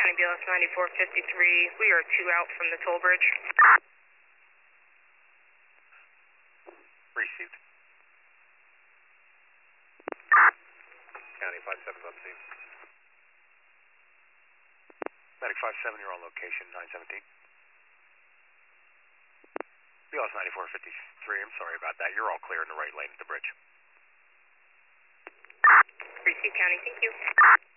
County BLS 9453. We are 2 out from the toll bridge. Received. County 57's on scene. Medic 57, you're on location, 917. BLS 9453, I'm sorry about that. You're all clear in the right lane at the bridge. Received, County, thank you.